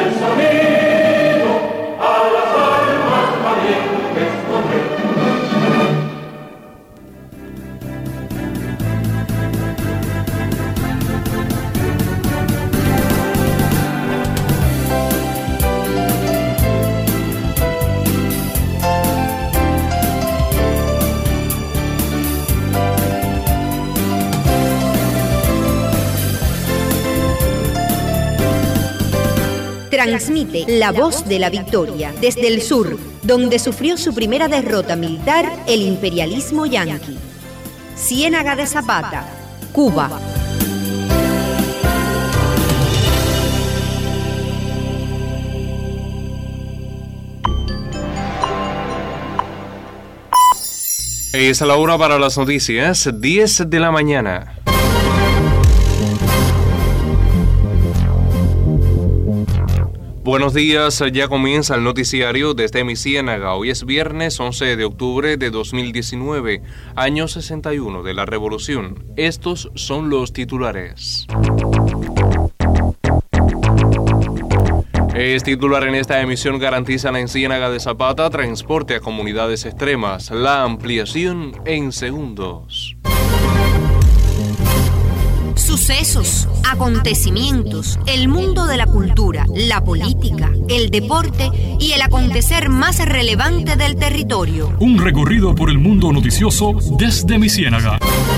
Transmite La Voz de la Victoria desde el sur, donde sufrió su primera derrota militar el imperialismo yanqui. Ciénaga de Zapata, Cuba. Es la hora para las noticias, 10 de la mañana. Buenos días, ya comienza el noticiario desde mi Ciénaga. Hoy es viernes 11 de octubre de 2019, año 61 de la Revolución. Estos son los titulares. Es titular en esta emisión: garantizan en Ciénaga de Zapata transporte a comunidades extremas. La ampliación en segundos. Sucesos, acontecimientos, el mundo de la cultura, la política, el deporte y el acontecer más relevante del territorio. Un recorrido por el mundo noticioso desde mi Ciénaga.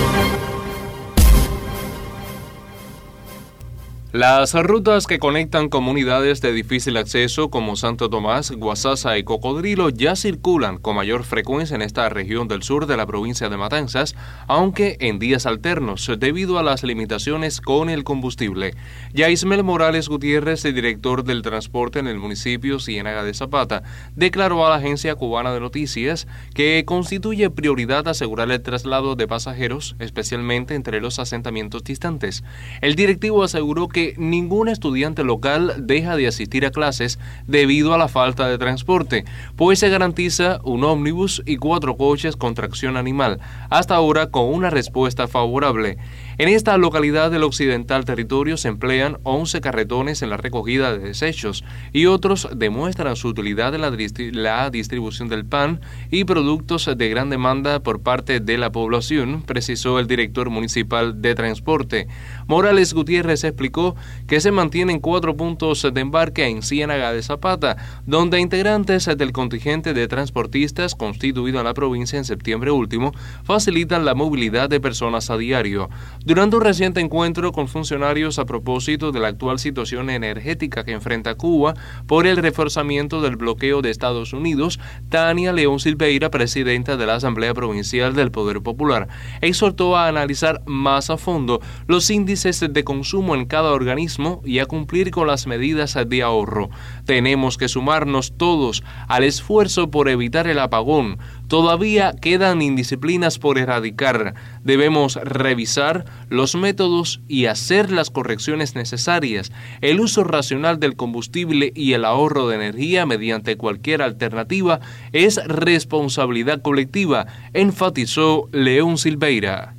Las rutas que conectan comunidades de difícil acceso como Santo Tomás, Guasasa y Cocodrilo ya circulan con mayor frecuencia en esta región del sur de la provincia de Matanzas, aunque en días alternos debido a las limitaciones con el combustible. Yaismel Morales Gutiérrez, el director del transporte en el municipio Ciénaga de Zapata, declaró a la agencia cubana de noticias que constituye prioridad asegurar el traslado de pasajeros, especialmente entre los asentamientos distantes. El directivo aseguró que ningún estudiante local deja de asistir a clases debido a la falta de transporte, pues se garantiza un ómnibus y 4 coches con tracción animal, hasta ahora con una respuesta favorable. En esta localidad del occidental territorio se emplean 11 carretones en la recogida de desechos y otros demuestran su utilidad en la distribución del pan y productos de gran demanda por parte de la población, precisó el director municipal de transporte. Morales Gutiérrez explicó que se mantienen 4 puntos de embarque en Ciénaga de Zapata, donde integrantes del contingente de transportistas constituido en la provincia en septiembre último facilitan la movilidad de personas a diario. Durante un reciente encuentro con funcionarios a propósito de la actual situación energética que enfrenta Cuba por el reforzamiento del bloqueo de Estados Unidos, Tania León Silveira, presidenta de la Asamblea Provincial del Poder Popular, exhortó a analizar más a fondo los índices de consumo en cada organismo y a cumplir con las medidas de ahorro. Tenemos que sumarnos todos al esfuerzo por evitar el apagón. Todavía quedan indisciplinas por erradicar. Debemos revisar los métodos y hacer las correcciones necesarias. El uso racional del combustible y el ahorro de energía mediante cualquier alternativa es responsabilidad colectiva, enfatizó León Silveira.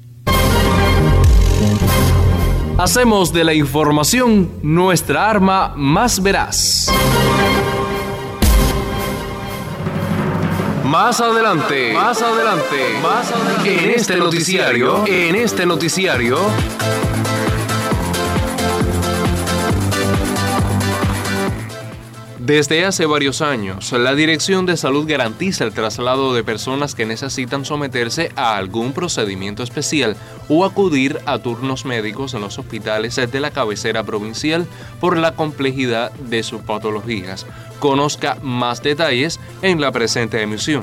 Hacemos de la información nuestra arma más veraz. Más adelante, en este noticiario. Desde hace varios años, la Dirección de Salud garantiza el traslado de personas que necesitan someterse a algún procedimiento especial o acudir a turnos médicos en los hospitales de la cabecera provincial por la complejidad de sus patologías. Conozca más detalles en la presente emisión.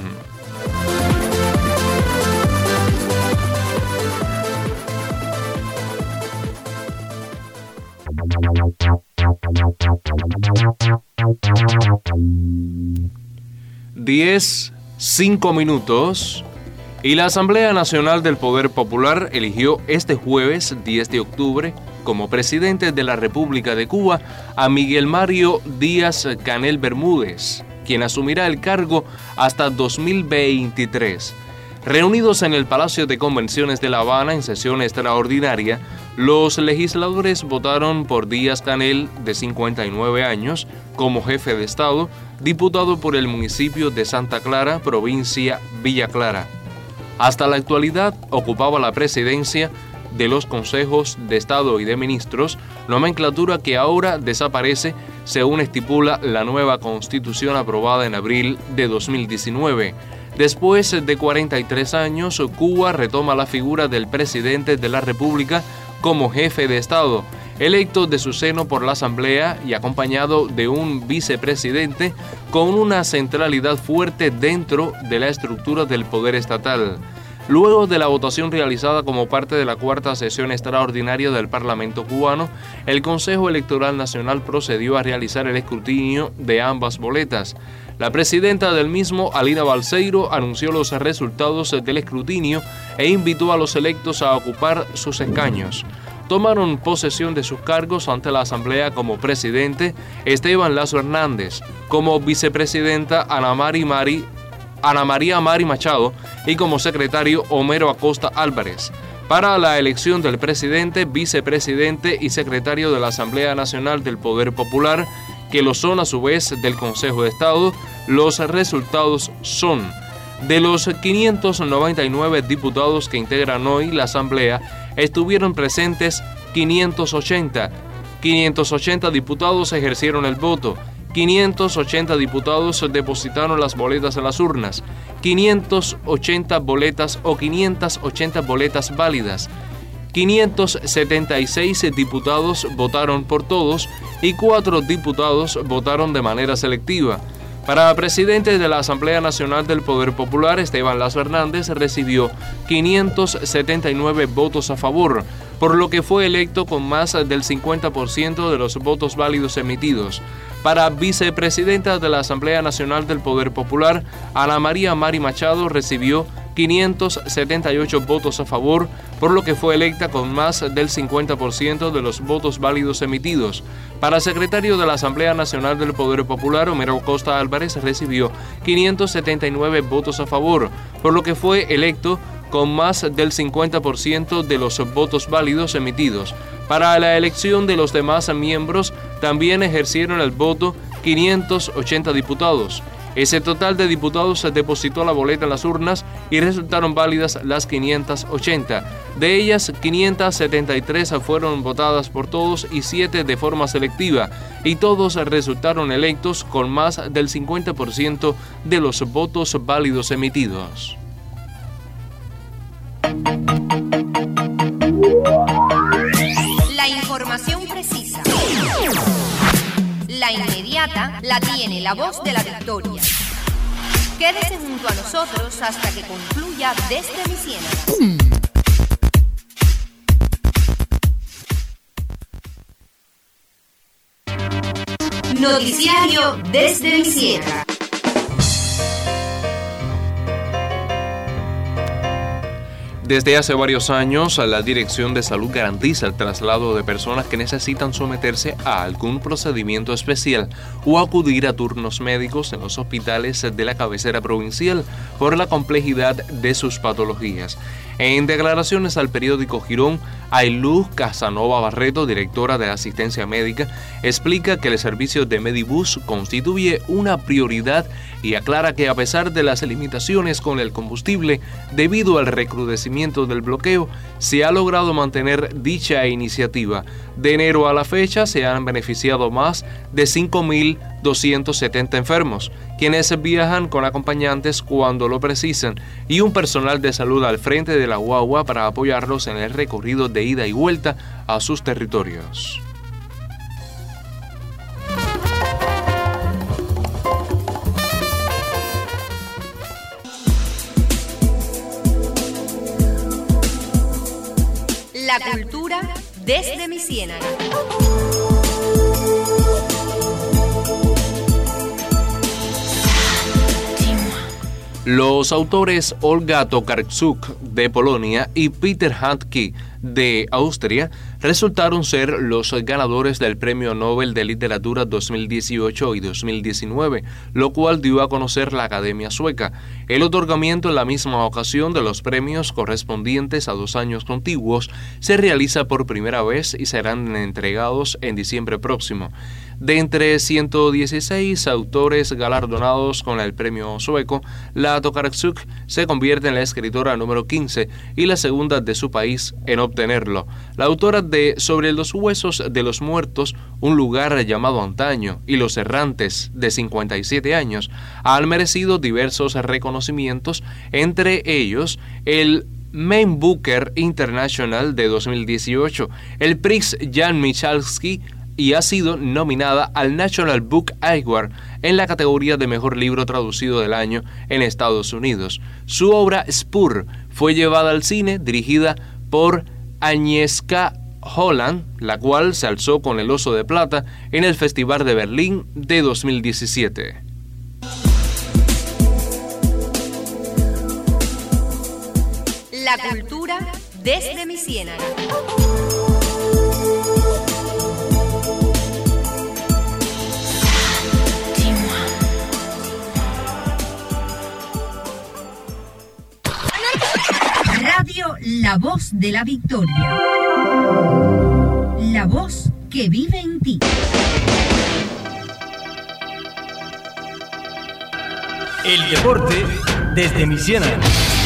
Cinco minutos y la Asamblea Nacional del Poder Popular eligió este jueves 10 de octubre como presidente de la República de Cuba a Miguel Mario Díaz-Canel Bermúdez, quien asumirá el cargo hasta 2023. Reunidos en el Palacio de Convenciones de La Habana en sesión extraordinaria, los legisladores votaron por Díaz-Canel, de 59 años, como jefe de Estado, diputado por el municipio de Santa Clara, provincia Villa Clara. Hasta la actualidad ocupaba la presidencia de los consejos de Estado y de ministros, nomenclatura que ahora desaparece según estipula la nueva Constitución aprobada en abril de 2019. Después de 43 años, Cuba retoma la figura del presidente de la República como jefe de Estado, electo de su seno por la Asamblea y acompañado de un vicepresidente con una centralidad fuerte dentro de la estructura del poder estatal. Luego de la votación realizada como parte de la cuarta sesión extraordinaria del Parlamento cubano, el Consejo Electoral Nacional procedió a realizar el escrutinio de ambas boletas. La presidenta del mismo, Alina Balseiro, anunció los resultados del escrutinio e invitó a los electos a ocupar sus escaños. Tomaron posesión de sus cargos ante la Asamblea como presidente Esteban Lazo Hernández, como vicepresidenta Ana María Mari Machado y como secretario Homero Acosta Álvarez. Para la elección del presidente, vicepresidente y secretario de la Asamblea Nacional del Poder Popular, que lo son a su vez del Consejo de Estado, los resultados son: de los 599 diputados que integran hoy la Asamblea, estuvieron presentes 580. 580 diputados ejercieron el voto. 580 diputados depositaron las boletas en las urnas, 580 boletas o 580 boletas válidas, 576 diputados votaron por todos y 4 diputados votaron de manera selectiva. Para presidente de la Asamblea Nacional del Poder Popular, Esteban Lazo Hernández recibió 579 votos a favor, por lo que fue electo con más del 50% de los votos válidos emitidos. Para vicepresidenta de la Asamblea Nacional del Poder Popular, Ana María Mari Machado recibió 578 votos a favor, por lo que fue electa con más del 50% de los votos válidos emitidos. Para secretario de la Asamblea Nacional del Poder Popular, Homero Acosta Álvarez recibió 579 votos a favor, por lo que fue electo con más del 50% de los votos válidos emitidos. Para la elección de los demás miembros, también ejercieron el voto 580 diputados. Ese total de diputados se depositó la boleta en las urnas y resultaron válidas las 580. De ellas, 573 fueron votadas por todos y 7 de forma selectiva, y todos resultaron electos con más del 50% de los votos válidos emitidos. La información precisa, la inmediata, la tiene La Voz de la Victoria. Quédese junto a nosotros hasta que concluya Desde mi Ciénaga. Noticiario Desde mi Ciénaga. Desde hace varios años, la Dirección de Salud garantiza el traslado de personas que necesitan someterse a algún procedimiento especial o acudir a turnos médicos en los hospitales de la cabecera provincial por la complejidad de sus patologías. En declaraciones al periódico Girón, Ailuz Casanova Barreto, directora de Asistencia Médica, explica que el servicio de Medibus constituye una prioridad y aclara que a pesar de las limitaciones con el combustible debido al recrudecimiento del bloqueo, se ha logrado mantener dicha iniciativa. De enero a la fecha se han beneficiado más de 5.270 enfermos, quienes viajan con acompañantes cuando lo precisan, y un personal de salud al frente de la guagua para apoyarlos en el recorrido de ida y vuelta a sus territorios. La cultura desde mi ciénaga. Los autores Olga Tokarczuk de Polonia y Peter Handke de Austria resultaron ser los ganadores del Premio Nobel de Literatura 2018 y 2019, lo cual dio a conocer la Academia Sueca. El otorgamiento en la misma ocasión de los premios correspondientes a 2 años contiguos se realiza por primera vez y serán entregados en diciembre próximo. De entre 116 autores galardonados con el premio sueco, la Tokarczuk se convierte en la escritora número 15 y la segunda de su país en obtenerlo. La autora de Sobre los huesos de los muertos, un lugar llamado antaño, y Los errantes, de 57 años, han merecido diversos reconocimientos, entre ellos el Main Booker International de 2018, el Prix Jan Michalski, y ha sido nominada al National Book Award en la categoría de Mejor Libro Traducido del Año en Estados Unidos. Su obra Spur fue llevada al cine, dirigida por Agnieszka Holland, la cual se alzó con el Oso de Plata en el Festival de Berlín de 2017. La cultura desde mi ciénaga. Radio La Voz de la Victoria. La voz que vive en ti. El deporte desde mi ciénaga.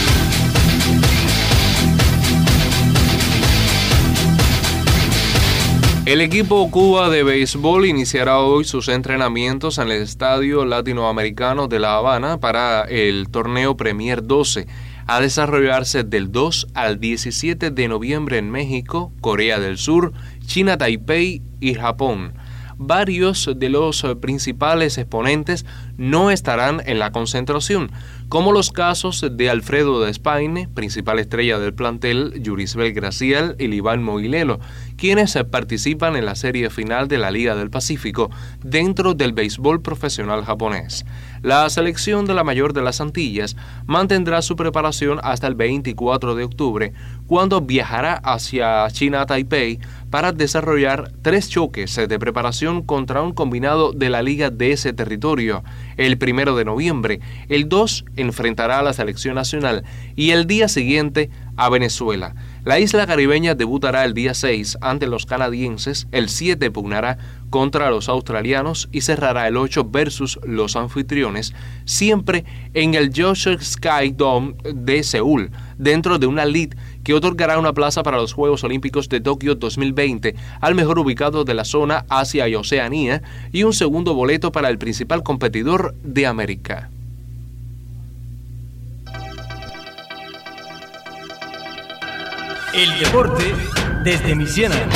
El equipo Cuba de béisbol iniciará hoy sus entrenamientos en el Estadio Latinoamericano de La Habana para el torneo Premier 12, a desarrollarse del 2 al 17 de noviembre en México, Corea del Sur, China Taipei y Japón. Varios de los principales exponentes no estarán en la concentración, como los casos de Alfredo Despaine, principal estrella del plantel, Yurisbel Graciel y Iván Moguilelo, quienes participan en la serie final de la Liga del Pacífico dentro del béisbol profesional japonés. La selección de la mayor de las Antillas mantendrá su preparación hasta el 24 de octubre, cuando viajará hacia China Taipei para desarrollar 3 choques de preparación contra un combinado de la liga de ese territorio. El 1 de noviembre, el 2 enfrentará a la selección nacional y el día siguiente a Venezuela. La isla caribeña debutará el día 6 ante los canadienses, el 7 pugnará contra los australianos y cerrará el 8 versus los anfitriones, siempre en el Joseon Sky Dome de Seúl, dentro de una lead que otorgará una plaza para los Juegos Olímpicos de Tokio 2020 al mejor ubicado de la zona Asia y Oceanía y un segundo boleto para el principal competidor de América. El deporte desde mi ciénaga.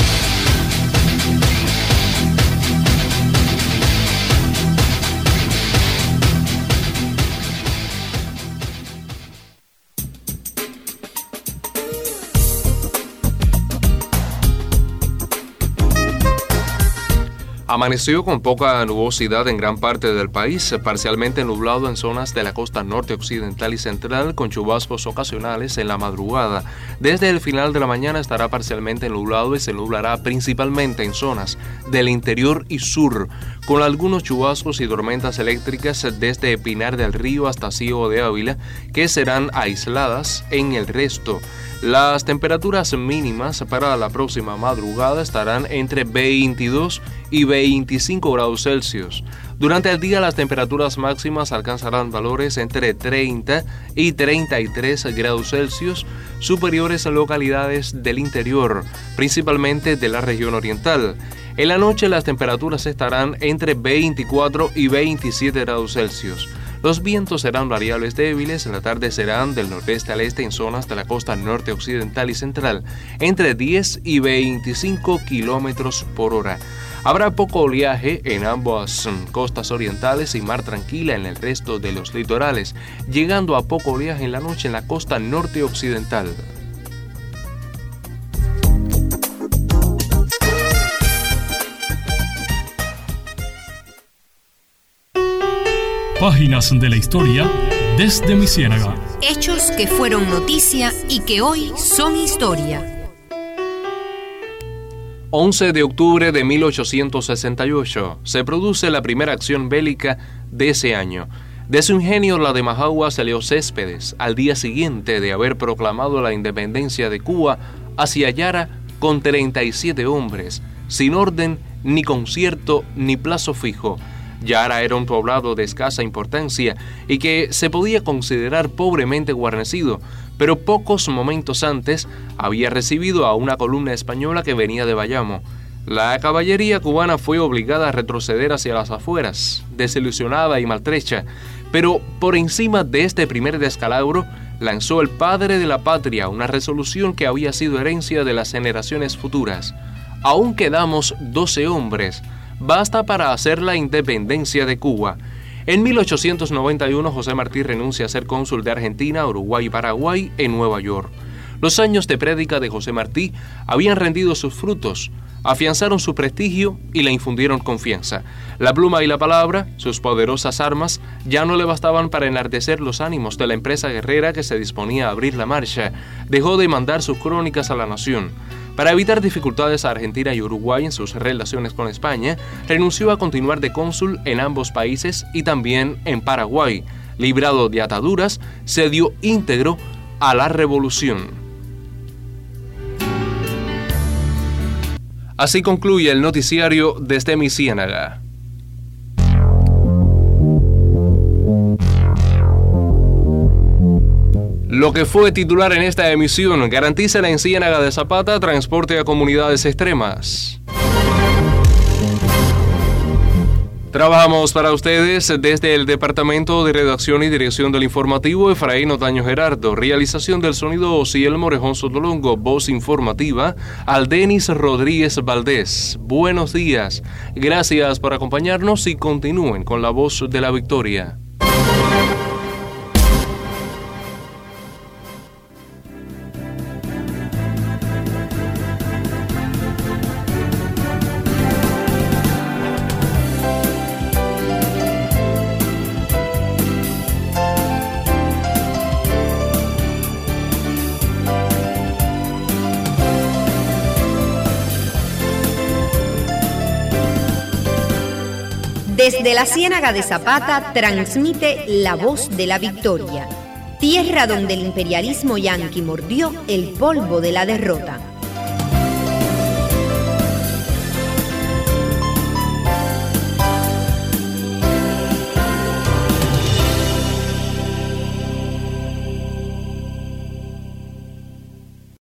Amaneció con poca nubosidad en gran parte del país, parcialmente nublado en zonas de la costa norte, occidental y central, con chubascos ocasionales en la madrugada. Desde el final de la mañana estará parcialmente nublado y se nublará principalmente en zonas del interior y sur, con algunos chubascos y tormentas eléctricas desde Pinar del Río hasta Ciego de Ávila, que serán aisladas en el resto. Las temperaturas mínimas para la próxima madrugada estarán entre 22 y 25 grados Celsius. Durante el día las temperaturas máximas alcanzarán valores entre 30 y 33 grados Celsius, superiores a localidades del interior, principalmente de la región oriental. En la noche las temperaturas estarán entre 24 y 27 grados Celsius. Los vientos serán variables débiles, en la tarde serán del nordeste al este en zonas de la costa norte, occidental y central, entre 10 y 25 kilómetros por hora. Habrá poco oleaje en ambas costas orientales y mar tranquila en el resto de los litorales, llegando a poco oleaje en la noche en la costa norte occidental. Páginas de la historia desde mi ciénaga. Hechos que fueron noticia y que hoy son historia. 11 de octubre de 1868 se produce la primera acción bélica de ese año. De su ingenio, la de Majagua salió Céspedes, al día siguiente de haber proclamado la independencia de Cuba, hacia Yara con 37 hombres, sin orden, ni concierto, ni plazo fijo. Yara era un poblado de escasa importancia y que se podía considerar pobremente guarnecido, pero pocos momentos antes había recibido a una columna española que venía de Bayamo. La caballería cubana fue obligada a retroceder hacia las afueras, desilusionada y maltrecha, pero por encima de este primer descalabro lanzó el padre de la patria una resolución que había sido herencia de las generaciones futuras. Aún quedamos 12 hombres, basta para hacer la independencia de Cuba. En 1891 José Martí renuncia a ser cónsul de Argentina, Uruguay y Paraguay en Nueva York. Los años de prédica de José Martí habían rendido sus frutos, afianzaron su prestigio y le infundieron confianza. La pluma y la palabra, sus poderosas armas, ya no le bastaban para enardecer los ánimos de la empresa guerrera que se disponía a abrir la marcha. Dejó de mandar sus crónicas a la nación. Para evitar dificultades a Argentina y Uruguay en sus relaciones con España, renunció a continuar de cónsul en ambos países y también en Paraguay. Librado de ataduras, se dio íntegro a la revolución. Así concluye el noticiario desde mi Ciénaga. Lo que fue titular en esta emisión: garantiza en Ciénaga de Zapata transporte a comunidades extremas. Trabajamos para ustedes desde el Departamento de Redacción y Dirección del Informativo, Efraín Otaño Gerardo. Realización del sonido, Ociel Morejón Sotolongo. Voz informativa, Aldenis Rodríguez Valdés. Buenos días. Gracias por acompañarnos y continúen con la voz de la victoria. Desde la Ciénaga de Zapata transmite la voz de la victoria, tierra donde el imperialismo yanqui mordió el polvo de la derrota.